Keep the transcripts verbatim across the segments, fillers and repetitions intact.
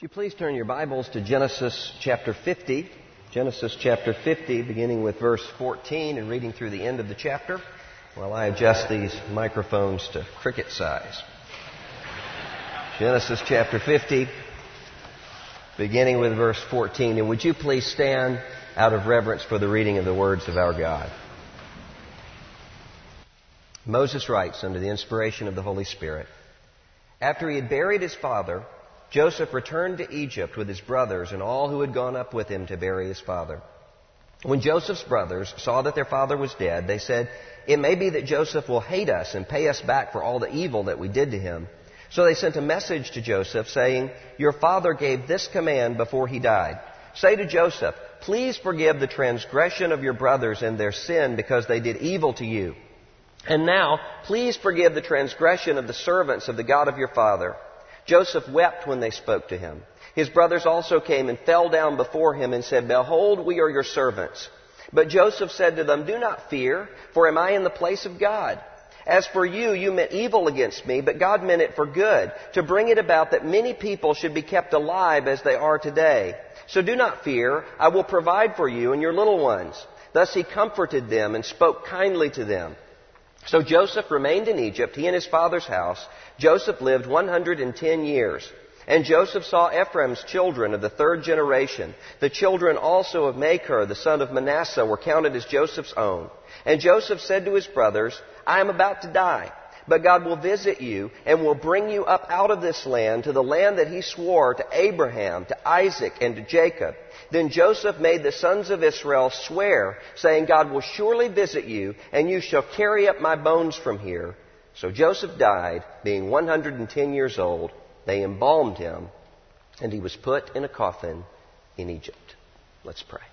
Would you please turn your Bibles to Genesis chapter fifty. Genesis chapter fifty, beginning with verse fourteen and reading through the end of the chapter while I adjust these microphones to cricket size. Genesis chapter fifty, beginning with verse fourteen. And would you please stand out of reverence for the reading of the words of our God. Moses writes under the inspiration of the Holy Spirit, "After he had buried his father, Joseph returned to Egypt with his brothers and all who had gone up with him to bury his father. When Joseph's brothers saw that their father was dead, they said, 'It may be that Joseph will hate us and pay us back for all the evil that we did to him.' So they sent a message to Joseph saying, 'Your father gave this command before he died. Say to Joseph, please forgive the transgression of your brothers and their sin because they did evil to you. And now, please forgive the transgression of the servants of the God of your father.' Joseph wept when they spoke to him. His brothers also came and fell down before him and said, 'Behold, we are your servants.' But Joseph said to them, 'Do not fear, for am I in the place of God? As for you, you meant evil against me, but God meant it for good, to bring it about that many people should be kept alive as they are today. So do not fear, I will provide for you and your little ones.' Thus he comforted them and spoke kindly to them. So Joseph remained in Egypt, he and his father's house. Joseph lived one hundred ten years. And Joseph saw Ephraim's children of the third generation. The children also of Machir, the son of Manasseh, were counted as Joseph's own. And Joseph said to his brothers, 'I am about to die, but God will visit you and will bring you up out of this land to the land that he swore to Abraham, to Isaac, and to Jacob.' Then Joseph made the sons of Israel swear, saying, 'God will surely visit you, and you shall carry up my bones from here.' So Joseph died, being one hundred ten years old. They embalmed him, and he was put in a coffin in Egypt." Let's pray.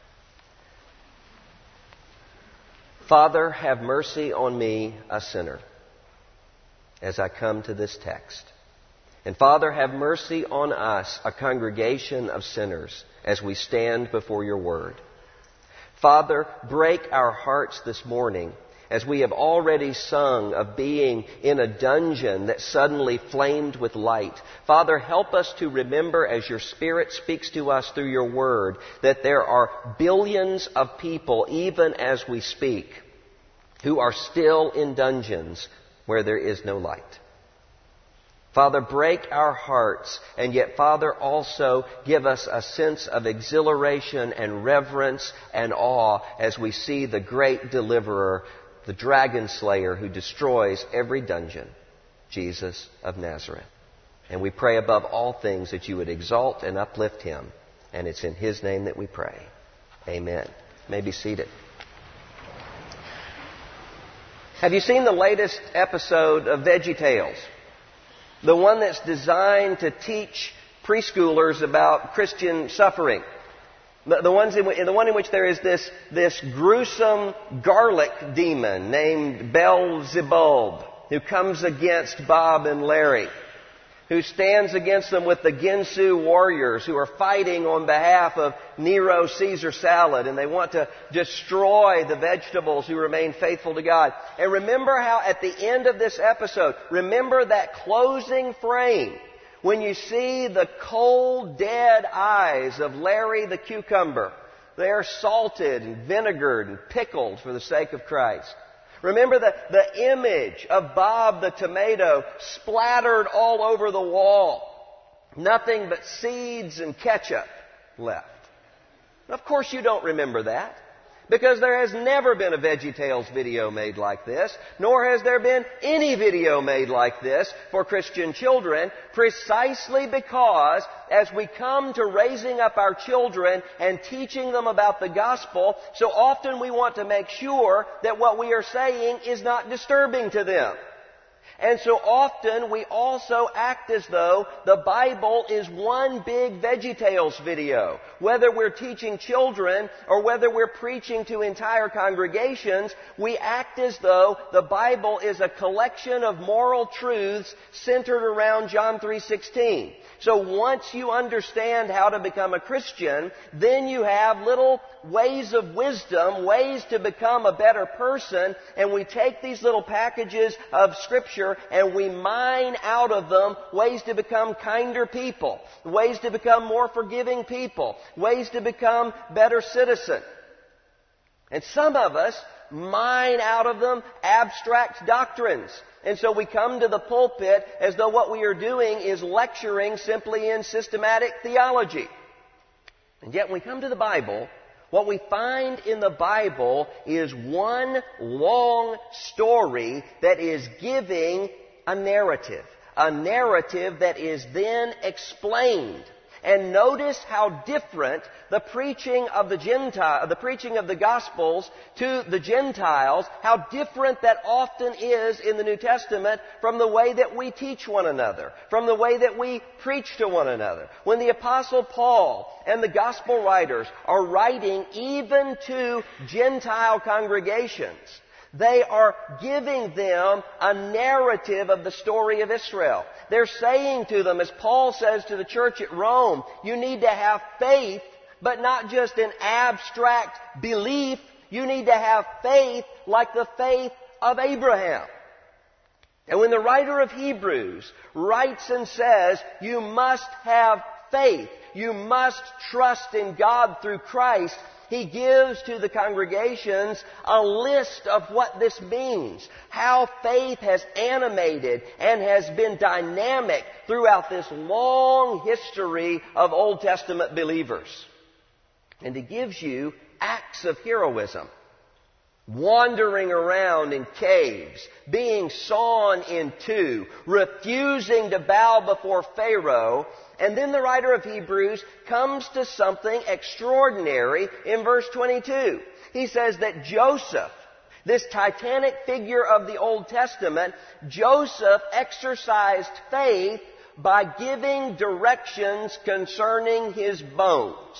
Father, have mercy on me, a sinner, as I come to this text. And Father, have mercy on us, a congregation of sinners, as we stand before your word. Father, break our hearts this morning as we have already sung of being in a dungeon that suddenly flamed with light. Father, help us to remember as your Spirit speaks to us through your word that there are billions of people, even as we speak, who are still in dungeons where there is no light. Father, break our hearts, and yet, Father, also give us a sense of exhilaration and reverence and awe as we see the great deliverer, the dragon slayer who destroys every dungeon, Jesus of Nazareth. And we pray above all things that you would exalt and uplift him. And it's in his name that we pray. Amen. You may be seated. Have you seen the latest episode of VeggieTales? The one that's designed to teach preschoolers about Christian suffering. The, the, ones in, the one in which there is this, this gruesome garlic demon named Beelzebub who comes against Bob and Larry, who stands against them with the Ginsu warriors who are fighting on behalf of Nero Caesar salad, and they want to destroy the vegetables who remain faithful to God. And remember how at the end of this episode, remember that closing frame when you see the cold, dead eyes of Larry the cucumber. They are salted and vinegared and pickled for the sake of Christ. Remember the, the image of Bob the tomato splattered all over the wall. Nothing but seeds and ketchup left. Of course you don't remember that, because there has never been a VeggieTales video made like this, nor has there been any video made like this for Christian children, precisely because as we come to raising up our children and teaching them about the gospel, so often we want to make sure that what we are saying is not disturbing to them. And so often we also act as though the Bible is one big VeggieTales video. Whether we're teaching children or whether we're preaching to entire congregations, we act as though the Bible is a collection of moral truths centered around John three sixteen. So once you understand how to become a Christian, then you have little ways of wisdom, ways to become a better person, and we take these little packages of Scripture Scripture and we mine out of them ways to become kinder people, ways to become more forgiving people, ways to become better citizens. And some of us mine out of them abstract doctrines. And so we come to the pulpit as though what we are doing is lecturing simply in systematic theology. And yet when we come to the Bible, what we find in the Bible is one long story that is giving a narrative. A narrative that is then explained. And notice how different the preaching of the Gentile, the preaching of the Gospels to the Gentiles, how different that often is in the New Testament from the way that we teach one another, from the way that we preach to one another. When the Apostle Paul and the Gospel writers are writing even to Gentile congregations, they are giving them a narrative of the story of Israel. They're saying to them, as Paul says to the church at Rome, you need to have faith, but not just an abstract belief. You need to have faith like the faith of Abraham. And when the writer of Hebrews writes and says, you must have faith, you must trust in God through Christ, he gives to the congregations a list of what this means, how faith has animated and has been dynamic throughout this long history of Old Testament believers. And he gives you acts of heroism, wandering around in caves, being sawn in two, refusing to bow before Pharaoh. And then the writer of Hebrews comes to something extraordinary in verse twenty-two. He says that Joseph, this titanic figure of the Old Testament, Joseph exercised faith by giving directions concerning his bones.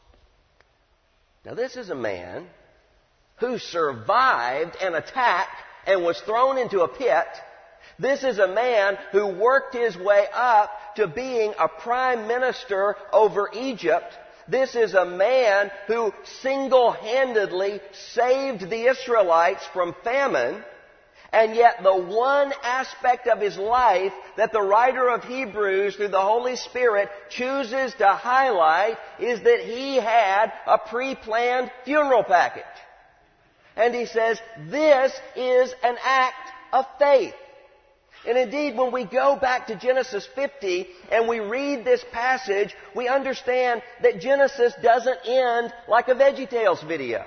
Now this is a man who survived an attack and was thrown into a pit. This is a man who worked his way up to being a prime minister over Egypt. This is a man who single-handedly saved the Israelites from famine. And yet the one aspect of his life that the writer of Hebrews through the Holy Spirit chooses to highlight is that he had a pre-planned funeral package. And he says, this is an act of faith. And indeed, when we go back to Genesis fifty and we read this passage, we understand that Genesis doesn't end like a VeggieTales video.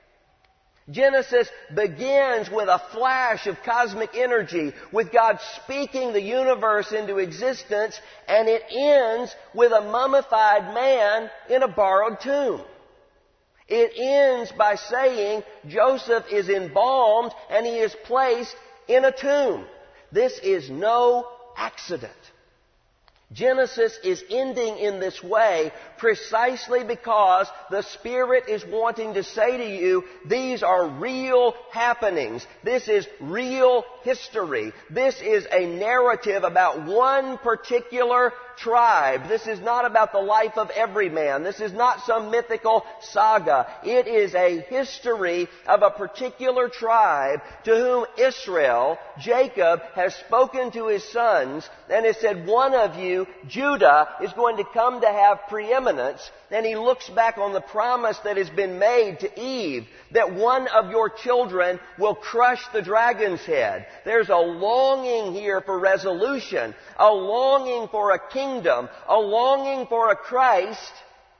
Genesis begins with a flash of cosmic energy, with God speaking the universe into existence, and it ends with a mummified man in a borrowed tomb. It ends by saying Joseph is embalmed and he is placed in a tomb. This is no accident. Genesis is ending in this way precisely because the Spirit is wanting to say to you, these are real happenings. This is real history. This is a narrative about one particular tribe. This is not about the life of every man. This is not some mythical saga. It is a history of a particular tribe to whom Israel, Jacob, has spoken to his sons and has said, one of you, Judah, is going to come to have preeminence. And he looks back on the promise that has been made to Eve that one of your children will crush the dragon's head. There's a longing here for resolution, a longing for a kingdom, a longing for a Christ.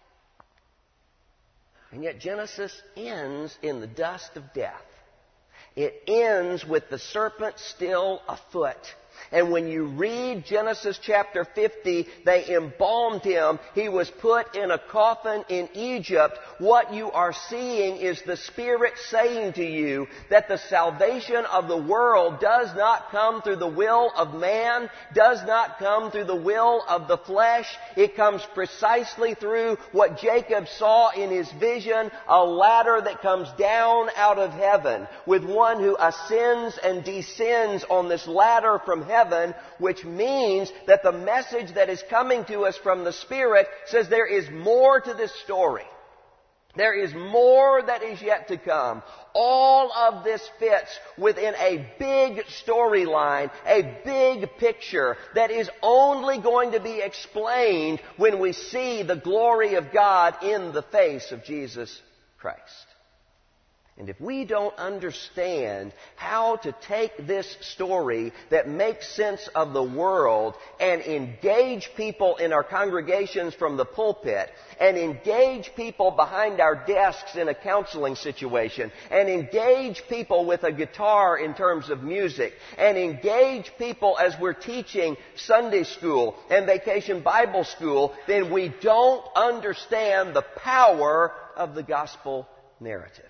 And yet Genesis ends in the dust of death. It ends with the serpent still afoot. And when you read Genesis chapter fifty, they embalmed him. He was put in a coffin in Egypt. What you are seeing is the Spirit saying to you that the salvation of the world does not come through the will of man, does not come through the will of the flesh. It comes precisely through what Jacob saw in his vision, a ladder that comes down out of heaven, with one who ascends and descends on this ladder from heaven. Heaven, which means that the message that is coming to us from the Spirit says there is more to this story. There is more that is yet to come. All of this fits within a big storyline, a big picture that is only going to be explained when we see the glory of God in the face of Jesus Christ. And if we don't understand how to take this story that makes sense of the world and engage people in our congregations from the pulpit, and engage people behind our desks in a counseling situation, and engage people with a guitar in terms of music, and engage people as we're teaching Sunday school and Vacation Bible School, then we don't understand the power of the gospel narrative.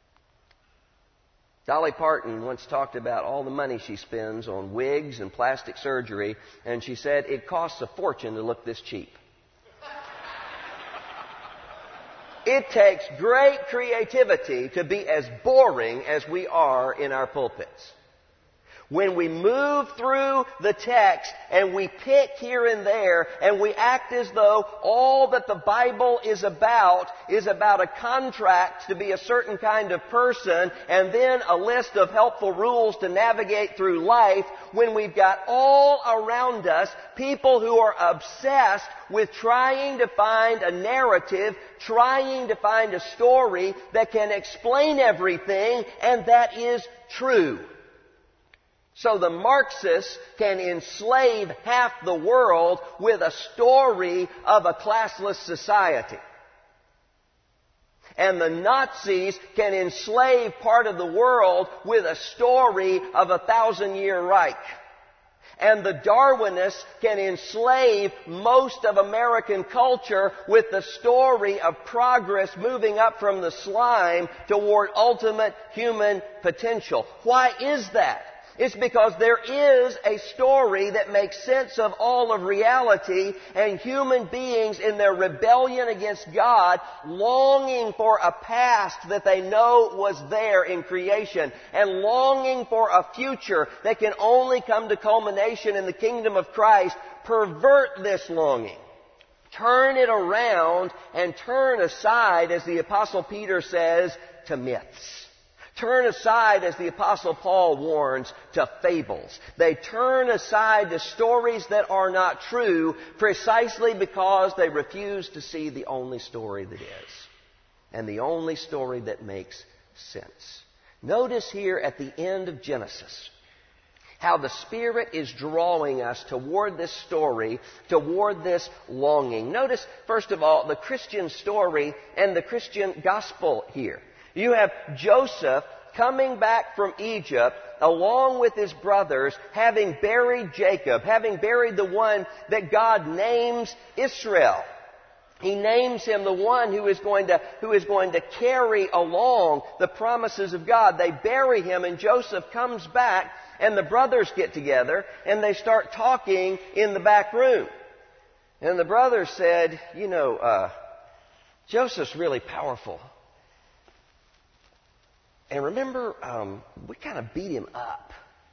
Dolly Parton once talked about all the money she spends on wigs and plastic surgery, and she said it costs a fortune to look this cheap. It takes great creativity to be as boring as we are in our pulpits. When we move through the text and we pick here and there and we act as though all that the Bible is about is about a contract to be a certain kind of person and then a list of helpful rules to navigate through life, when we've got all around us people who are obsessed with trying to find a narrative, trying to find a story that can explain everything, and that is true. So the Marxists can enslave half the world with a story of a classless society. And the Nazis can enslave part of the world with a story of a thousand-year Reich. And the Darwinists can enslave most of American culture with the story of progress moving up from the slime toward ultimate human potential. Why is that? It's because there is a story that makes sense of all of reality, and human beings in their rebellion against God, longing for a past that they know was there in creation, and longing for a future that can only come to culmination in the kingdom of Christ, pervert this longing. Turn it around and turn aside, as the Apostle Peter says, to myths. Turn aside, as the Apostle Paul warns, to fables. They turn aside to stories that are not true precisely because they refuse to see the only story that is, and the only story that makes sense. Notice here at the end of Genesis how the Spirit is drawing us toward this story, toward this longing. Notice, first of all, the Christian story and the Christian gospel here. You have Joseph coming back from Egypt along with his brothers, having buried Jacob, having buried the one that God names Israel. He names him the one who is going to, who is going to carry along the promises of God. They bury him, and Joseph comes back, and the brothers get together, and they start talking in the back room. And the brothers said, you know, uh, Joseph's really powerful. And remember, um, we kind of beat him up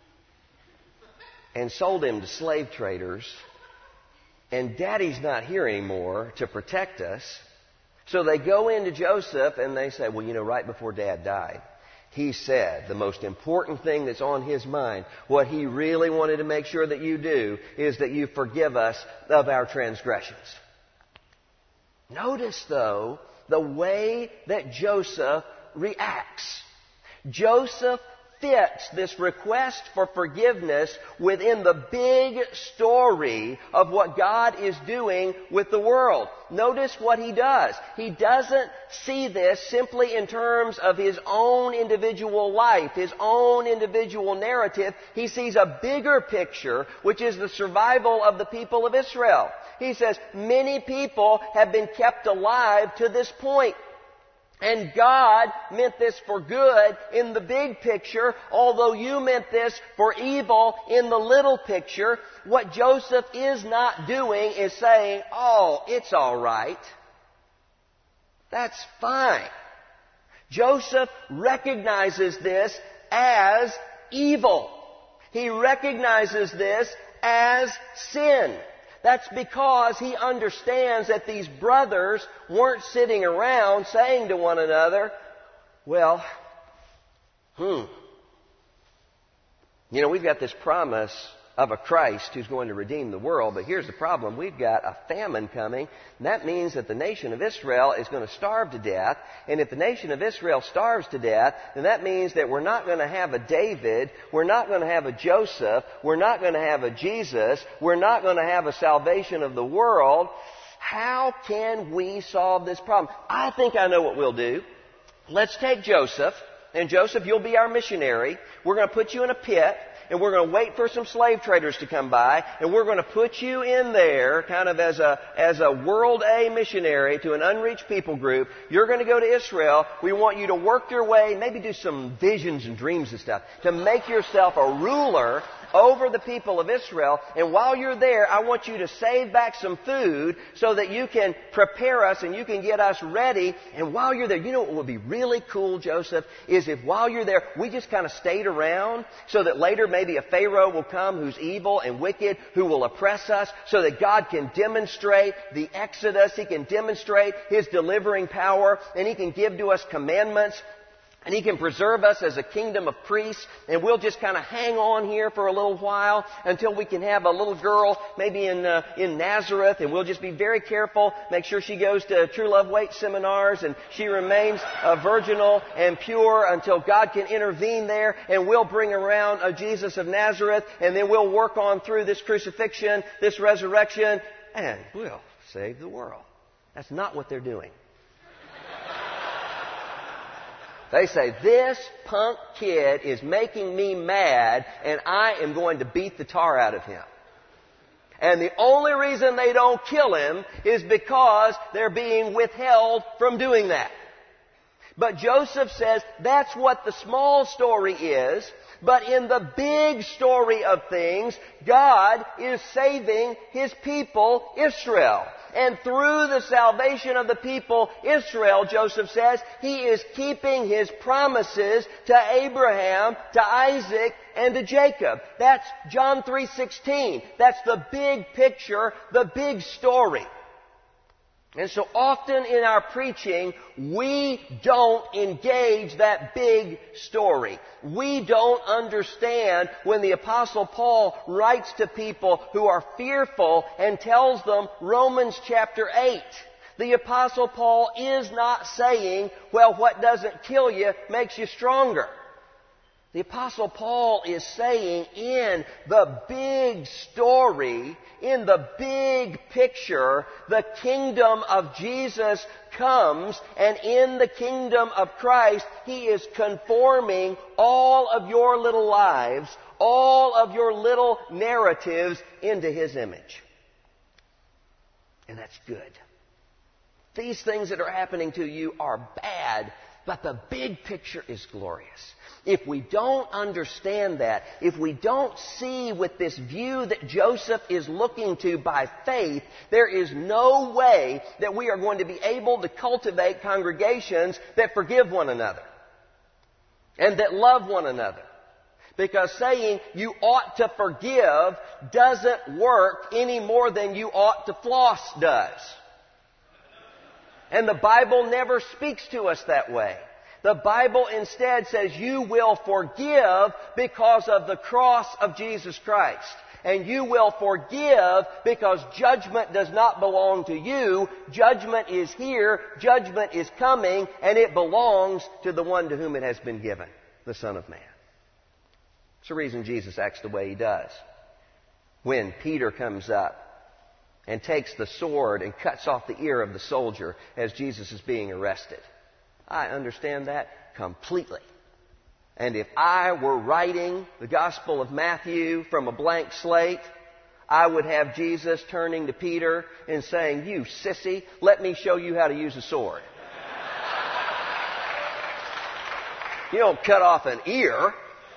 and sold him to slave traders. And Daddy's not here anymore to protect us. So they go into Joseph and they say, well, you know, right before Dad died, he said the most important thing that's on his mind, what he really wanted to make sure that you do, is that you forgive us of our transgressions. Notice, though, the way that Joseph reacts. Joseph fits this request for forgiveness within the big story of what God is doing with the world. Notice what he does. He doesn't see this simply in terms of his own individual life, his own individual narrative. He sees a bigger picture, which is the survival of the people of Israel. He says, many people have been kept alive to this point. And God meant this for good in the big picture, although you meant this for evil in the little picture. What Joseph is not doing is saying, oh, it's all right. That's fine. Joseph recognizes this as evil. He recognizes this as sin. That's because he understands that these brothers weren't sitting around saying to one another, well, hmm, you know, we've got this promise of a Christ who's going to redeem the world, but here's the problem. We've got a famine coming, and that means that the nation of Israel is going to starve to death, and if the nation of Israel starves to death, then that means that we're not going to have a David, we're not going to have a Joseph, we're not going to have a Jesus, we're not going to have a salvation of the world. How can we solve this problem? I think I know what we'll do. Let's take Joseph, and Joseph, you'll be our missionary. We're going to put you in a pit, and we're going to wait for some slave traders to come by, and we're going to put you in there kind of as a, as a world A missionary to an unreached people group. You're going to go to Israel. We want you to work your way, maybe do some visions and dreams and stuff, to make yourself a ruler over the people of Israel. And while you're there, I want you to save back some food so that you can prepare us and you can get us ready. And while you're there, you know what would be really cool, Joseph, is if while you're there, we just kind of stayed around so that later maybe a Pharaoh will come who's evil and wicked, who will oppress us, so that God can demonstrate the Exodus. He can demonstrate His delivering power, and He can give to us commandments. And He can preserve us as a kingdom of priests, and we'll just kind of hang on here for a little while until we can have a little girl maybe in uh, in Nazareth, and we'll just be very careful, make sure she goes to True Love Weight seminars, and she remains uh, virginal and pure until God can intervene there, and we'll bring around a Jesus of Nazareth, and then we'll work on through this crucifixion, this resurrection, and we'll save the world. That's not what they're doing. They say, this punk kid is making me mad, and I am going to beat the tar out of him. And the only reason they don't kill him is because they're being withheld from doing that. But Joseph says that's what the small story is. But in the big story of things, God is saving His people, Israel. And through the salvation of the people, Israel, Joseph says, He is keeping His promises to Abraham, to Isaac, and to Jacob. That's John three sixteen. That's the big picture, the big story. And so often in our preaching, we don't engage that big story. We don't understand when the Apostle Paul writes to people who are fearful and tells them Romans chapter eight. The Apostle Paul is not saying, well, what doesn't kill you makes you stronger. The Apostle Paul is saying in the big story, in the big picture, the kingdom of Jesus comes, and in the kingdom of Christ, He is conforming all of your little lives, all of your little narratives into His image. And that's good. These things that are happening to you are bad, but the big picture is glorious. If we don't understand that, if we don't see with this view that Joseph is looking to by faith, there is no way that we are going to be able to cultivate congregations that forgive one another and that love one another. Because saying you ought to forgive doesn't work any more than you ought to floss does. And the Bible never speaks to us that way. The Bible instead says you will forgive because of the cross of Jesus Christ. And you will forgive because judgment does not belong to you. Judgment is here, judgment is coming, and it belongs to the one to whom it has been given, the Son of Man. It's the reason Jesus acts the way He does. When Peter comes up and takes the sword and cuts off the ear of the soldier as Jesus is being arrested. I understand that completely. And if I were writing the Gospel of Matthew from a blank slate, I would have Jesus turning to Peter and saying, you sissy, let me show you how to use a sword. You don't cut off an ear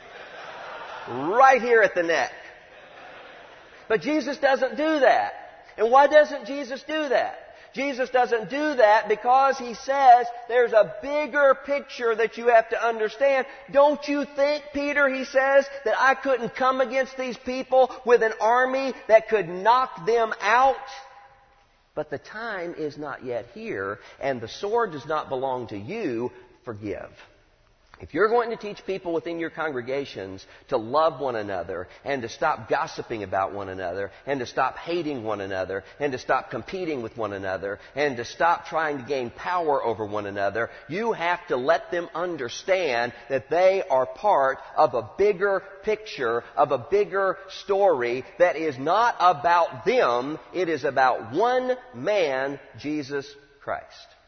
right here at the neck. But Jesus doesn't do that. And why doesn't Jesus do that? Jesus doesn't do that because He says there's a bigger picture that you have to understand. Don't you think, Peter, He says, that I couldn't come against these people with an army that could knock them out? But the time is not yet here, and the sword does not belong to you. Forgive. If you're going to teach people within your congregations to love one another and to stop gossiping about one another and to stop hating one another and to stop competing with one another and to stop trying to gain power over one another, you have to let them understand that they are part of a bigger picture, of a bigger story that is not about them. It is about one man, Jesus Christ.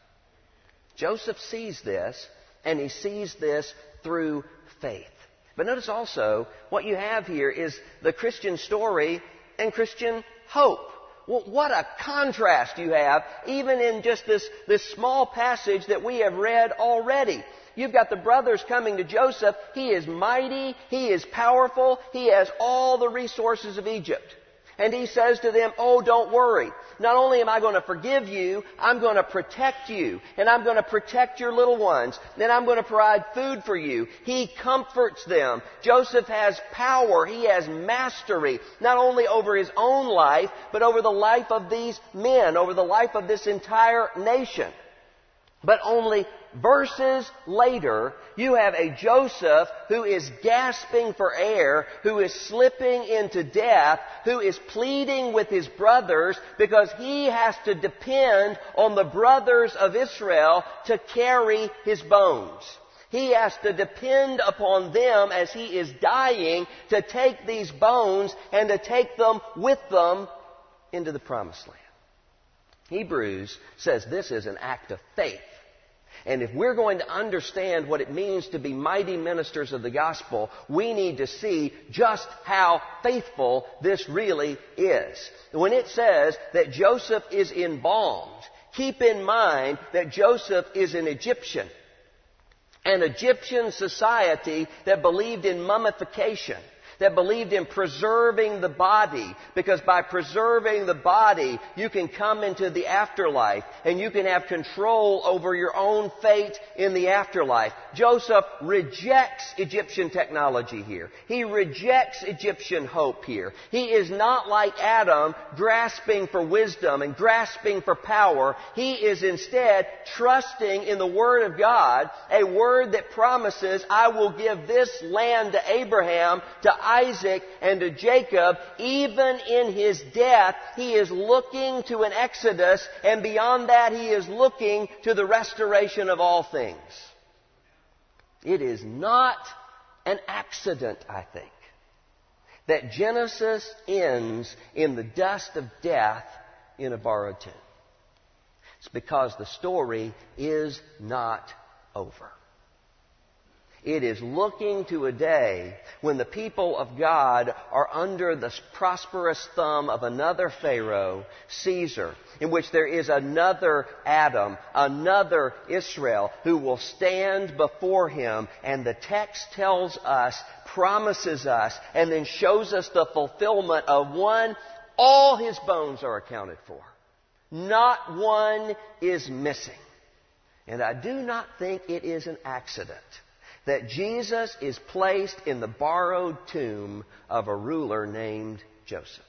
Joseph sees this, and he sees this through faith. But notice also, what you have here is the Christian story and Christian hope. Well, what a contrast you have, even in just this, this small passage that we have read already. You've got the brothers coming to Joseph. He is mighty. He is powerful. He has all the resources of Egypt. And he says to them, oh, don't worry. Not only am I going to forgive you, I'm going to protect you. And I'm going to protect your little ones. Then I'm going to provide food for you. He comforts them. Joseph has power. He has mastery. Not only over his own life, but over the life of these men, over the life of this entire nation. But only verses later, you have a Joseph who is gasping for air, who is slipping into death, who is pleading with his brothers because he has to depend on the brothers of Israel to carry his bones. He has to depend upon them as he is dying to take these bones and to take them with them into the promised land. Hebrews says this is an act of faith. And if we're going to understand what it means to be mighty ministers of the gospel, we need to see just how faithful this really is. When it says that Joseph is embalmed, keep in mind that Joseph is an Egyptian. An Egyptian society that believed in mummification, that believed in preserving the body, because by preserving the body, you can come into the afterlife and you can have control over your own fate in the afterlife. Joseph rejects Egyptian technology here. He rejects Egyptian hope here. He is not like Adam, grasping for wisdom and grasping for power. He is instead trusting in the Word of God, a Word that promises, I will give this land to Abraham, to Isaac, and to Jacob. Even in his death, he is looking to an exodus, and beyond that, he is looking to the restoration of all things. It is not an accident, I think, that Genesis ends in the dust of death in a borrowed tomb. It's because the story is not over. It is looking to a day when the people of God are under the prosperous thumb of another Pharaoh, Caesar, in which there is another Adam, another Israel, who will stand before him. And the text tells us, promises us, and then shows us the fulfillment of one. All his bones are accounted for. Not one is missing. And I do not think it is an accident that Jesus is placed in the borrowed tomb of a ruler named Joseph.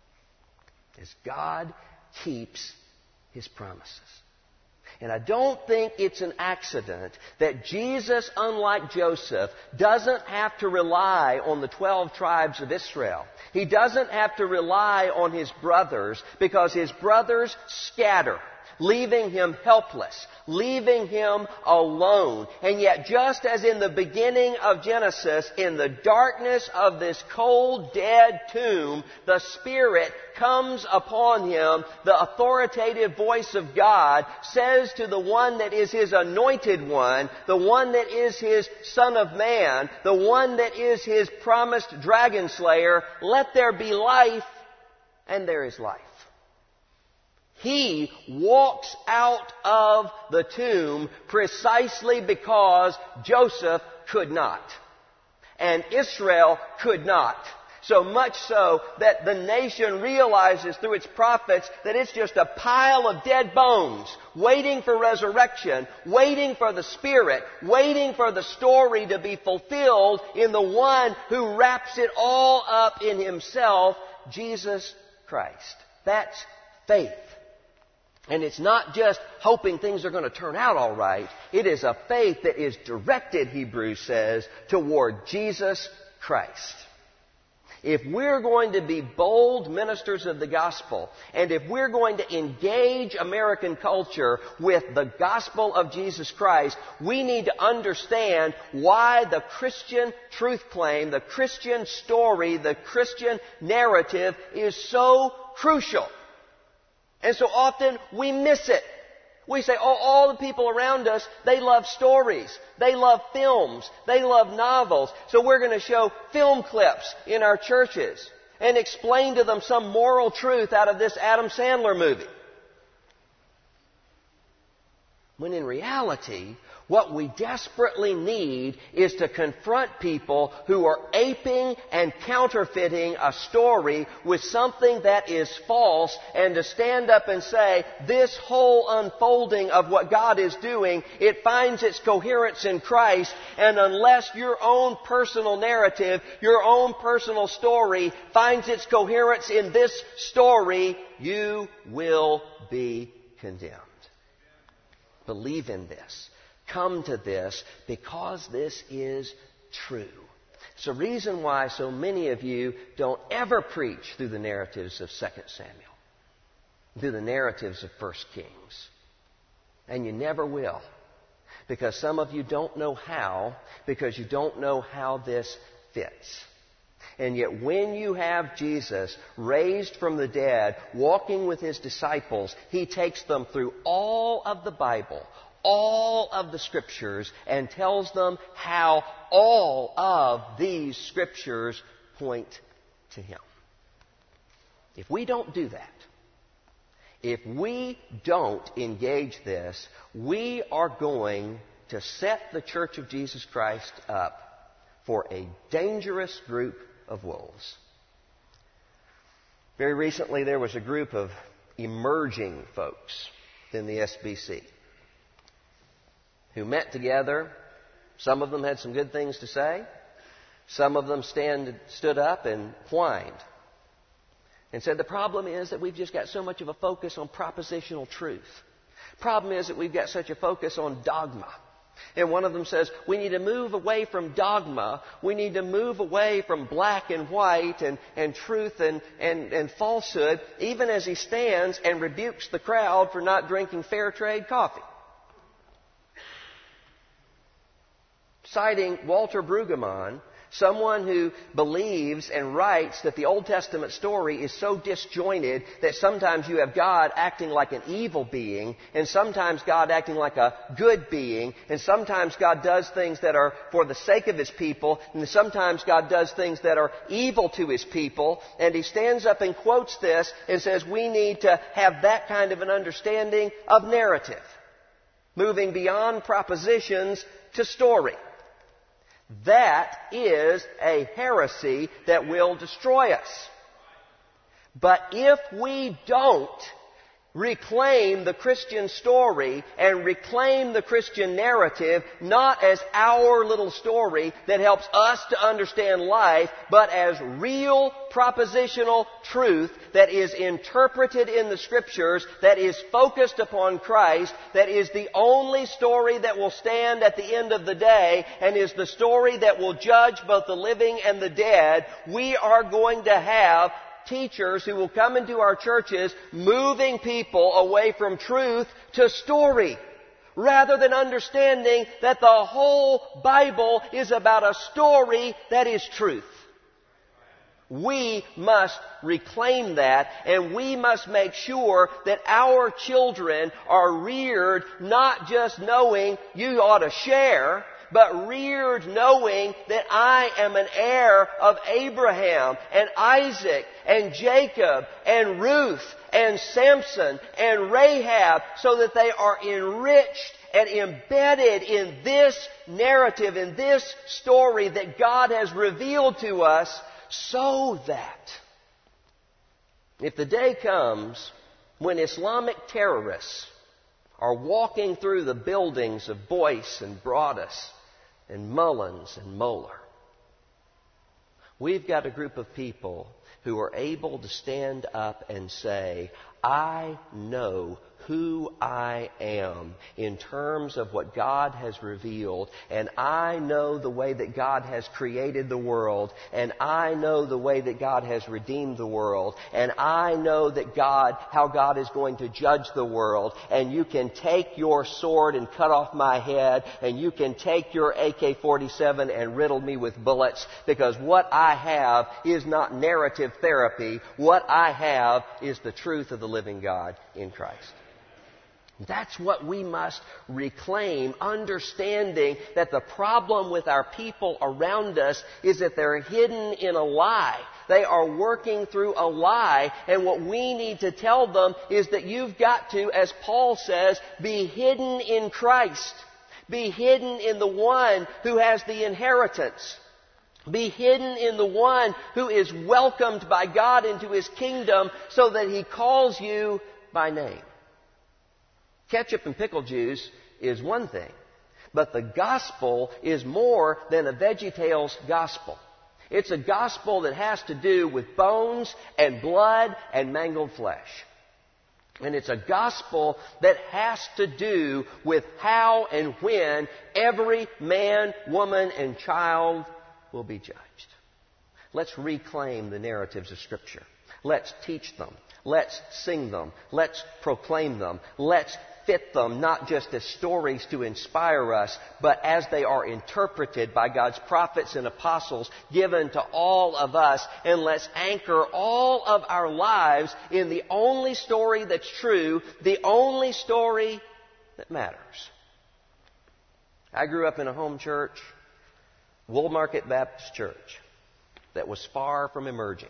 As God keeps His promises. And I don't think it's an accident that Jesus, unlike Joseph, doesn't have to rely on the twelve tribes of Israel. He doesn't have to rely on his brothers because his brothers scatter, leaving him helpless, leaving him alone. And yet, just as in the beginning of Genesis, in the darkness of this cold, dead tomb, the Spirit comes upon him. The authoritative voice of God says to the one that is His anointed one, the one that is His Son of Man, the one that is His promised dragon slayer, let there be life, and there is life. He walks out of the tomb precisely because Joseph could not. And Israel could not. So much so that the nation realizes through its prophets that it's just a pile of dead bones waiting for resurrection, waiting for the Spirit, waiting for the story to be fulfilled in the one who wraps it all up in Himself, Jesus Christ. That's faith. And it's not just hoping things are going to turn out all right. It is a faith that is directed, Hebrews says, toward Jesus Christ. If we're going to be bold ministers of the gospel, and if we're going to engage American culture with the gospel of Jesus Christ, we need to understand why the Christian truth claim, the Christian story, the Christian narrative is so crucial. And so often we miss it. We say, oh, all the people around us, they love stories. They love films. They love novels. So we're going to show film clips in our churches and explain to them some moral truth out of this Adam Sandler movie. When in reality, what we desperately need is to confront people who are aping and counterfeiting a story with something that is false, and to stand up and say, this whole unfolding of what God is doing, it finds its coherence in Christ, and unless your own personal narrative, your own personal story finds its coherence in this story, you will be condemned. Believe in this. Come to this because this is true. It's the reason why so many of you don't ever preach through the narratives of Second Samuel, through the narratives of First Kings. And you never will. Because some of you don't know how, because you don't know how this fits. And yet when you have Jesus raised from the dead, walking with His disciples, He takes them through all of the Bible, all of the Scriptures, and tells them how all of these Scriptures point to Him. If we don't do that, if we don't engage this, we are going to set the Church of Jesus Christ up for a dangerous group of wolves. Very recently there was a group of emerging folks in the S B C who met together. Some of them had some good things to say. Some of them stand, stood up and whined and said, the problem is that we've just got so much of a focus on propositional truth. Problem is that we've got such a focus on dogma. And one of them says, we need to move away from dogma. We need to move away from black and white and, and truth and, and, and falsehood, even as he stands and rebukes the crowd for not drinking fair trade coffee. Citing Walter Brueggemann, someone who believes and writes that the Old Testament story is so disjointed that sometimes you have God acting like an evil being, and sometimes God acting like a good being, and sometimes God does things that are for the sake of His people, and sometimes God does things that are evil to His people. And he stands up and quotes this and says we need to have that kind of an understanding of narrative, moving beyond propositions to story. That is a heresy that will destroy us. But if we don't reclaim the Christian story and reclaim the Christian narrative, not as our little story that helps us to understand life, but as real propositional truth that is interpreted in the Scriptures, that is focused upon Christ, that is the only story that will stand at the end of the day, and is the story that will judge both the living and the dead, we are going to have teachers who will come into our churches moving people away from truth to story, rather than understanding that the whole Bible is about a story that is truth. We must reclaim that, and we must make sure that our children are reared not just knowing you ought to share, but reared knowing that I am an heir of Abraham and Isaac and Jacob and Ruth and Samson and Rahab, so that they are enriched and embedded in this narrative, in this story that God has revealed to us, so that if the day comes when Islamic terrorists are walking through the buildings of Boyce and Broadus and Mullins and Moeller, we've got a group of people who are able to stand up and say, I know who I am in terms of what God has revealed, and I know the way that God has created the world, and I know the way that God has redeemed the world, and I know that God, how God is going to judge the world, and you can take your sword and cut off my head, and you can take your A K forty-seven and riddle me with bullets, because what I have is not narrative therapy. What I have is the truth of the living God in Christ. That's what we must reclaim, understanding that the problem with our people around us is that they're hidden in a lie. They are working through a lie, and what we need to tell them is that you've got to, as Paul says, be hidden in Christ. Be hidden in the one who has the inheritance. Be hidden in the one who is welcomed by God into His kingdom so that He calls you by name. Ketchup and pickle juice is one thing, but the gospel is more than a VeggieTales gospel. It's a gospel that has to do with bones and blood and mangled flesh. And it's a gospel that has to do with how and when every man, woman, and child will be judged. Let's reclaim the narratives of Scripture. Let's teach them. Let's sing them. Let's proclaim them. Let's fit them not just as stories to inspire us, but as they are interpreted by God's prophets and apostles given to all of us. And let's anchor all of our lives in the only story that's true, the only story that matters. I grew up in a home church, Woolmarket Baptist Church, that was far from emerging.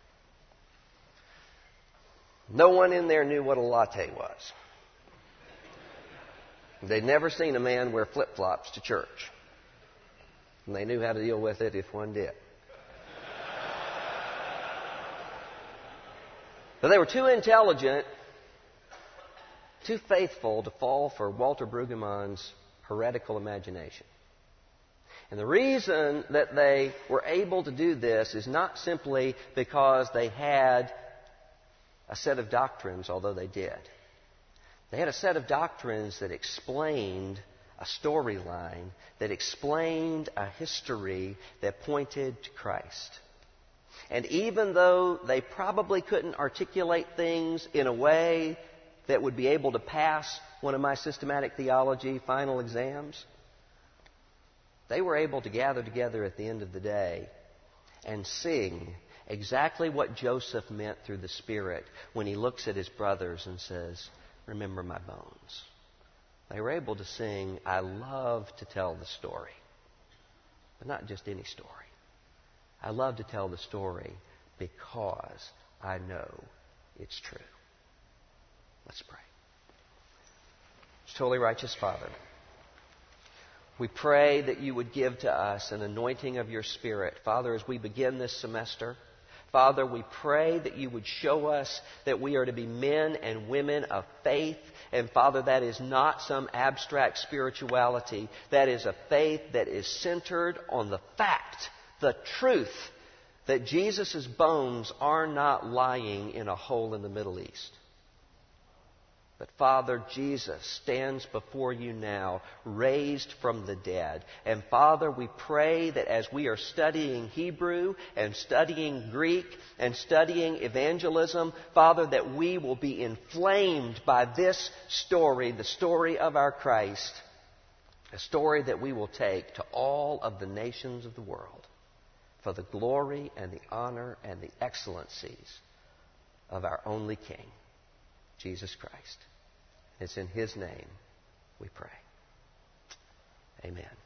No one in there knew what a latte was. They'd never seen a man wear flip-flops to church. And they knew how to deal with it if one did. But they were too intelligent, too faithful to fall for Walter Brueggemann's heretical imagination. And the reason that they were able to do this is not simply because they had a set of doctrines, although they did. They had a set of doctrines that explained a storyline, that explained a history that pointed to Christ. And even though they probably couldn't articulate things in a way that would be able to pass one of my systematic theology final exams, they were able to gather together at the end of the day and sing exactly what Joseph meant through the Spirit when he looks at his brothers and says, remember my bones. They were able to sing, I love to tell the story. But not just any story. I love to tell the story because I know it's true. Let's pray. Totally righteous Father, we pray that you would give to us an anointing of your Spirit. Father, as we begin this semester, Father, we pray that you would show us that we are to be men and women of faith. And Father, that is not some abstract spirituality. That is a faith that is centered on the fact, the truth, that Jesus' bones are not lying in a hole in the Middle East. But Father, Jesus stands before you now, raised from the dead. And Father, we pray that as we are studying Hebrew and studying Greek and studying evangelism, Father, that we will be inflamed by this story, the story of our Christ, a story that we will take to all of the nations of the world for the glory and the honor and the excellencies of our only King, Jesus Christ. It's in His name we pray. Amen.